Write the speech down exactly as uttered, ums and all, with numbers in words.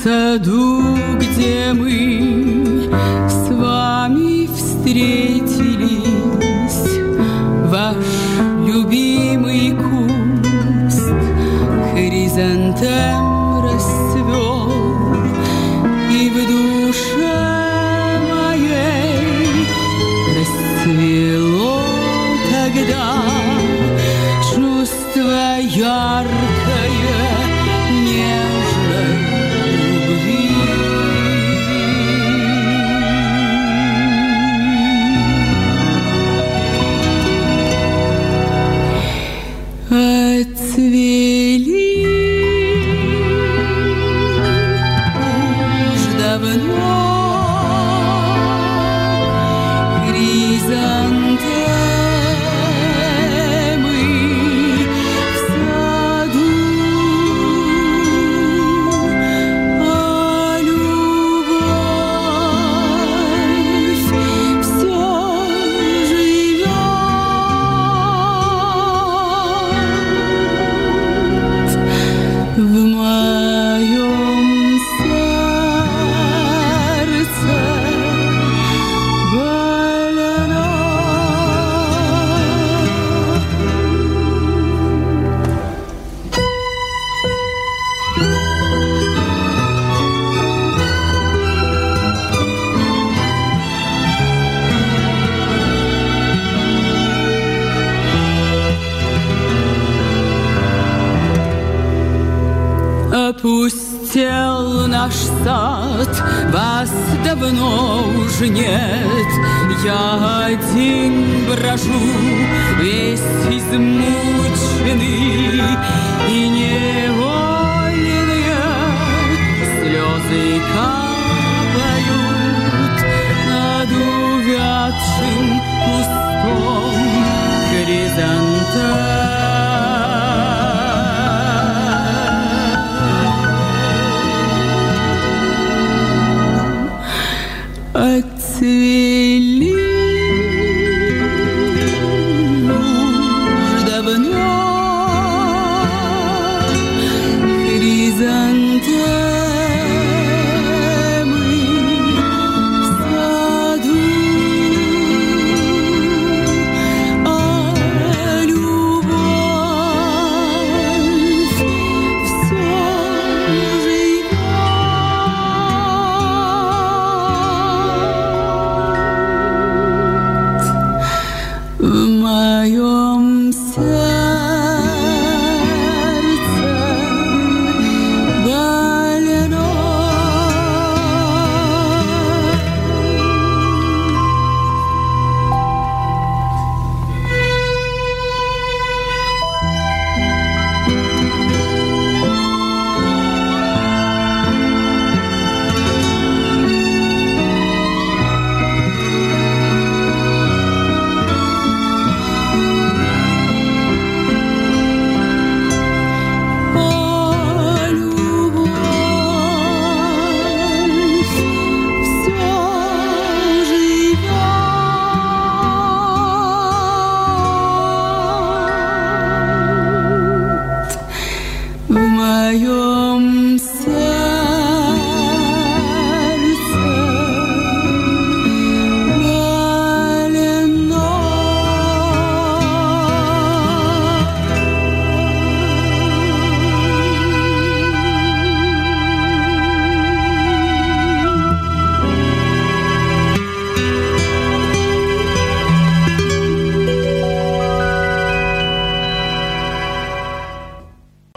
саду, где мы с вами встретились, ваш любимый куст хризантем расцвел, и в душе моей расцвело тогда чувство яркое, нежной любви. Отцвели уж давно хризантемы в саду, а любовь все живет в моем сердце больно. Опустел наш сад, вас давно уж нет. Я один брожу, весь измученный, и не